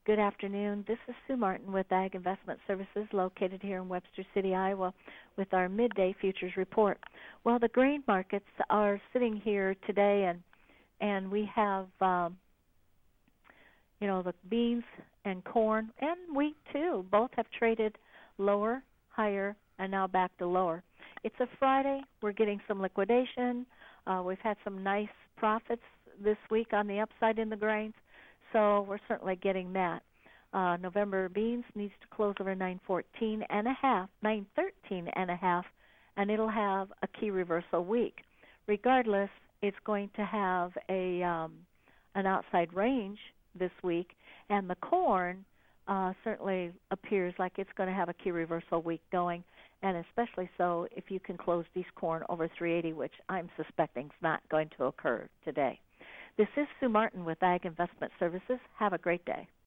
Good afternoon. This is Sue Martin with Ag Investment Services located here in Webster City, Iowa with our midday futures report. Well, the grain markets are sitting here today and we have the beans and corn and wheat too. Both have traded lower, higher, and now back to lower. It's a Friday. We're getting some liquidation. We've had some nice profits this week on the upside in the grains. So we're certainly getting that. November beans needs to close over 914 and a half, 913 and a half, and it'll have a key reversal week. Regardless, it's going to have an outside range this week, and the corn certainly appears like it's going to have a key reversal week going, and especially so if you can close these corn over 380, which I'm suspecting is not going to occur today. This is Sue Martin with Ag Investment Services. Have a great day.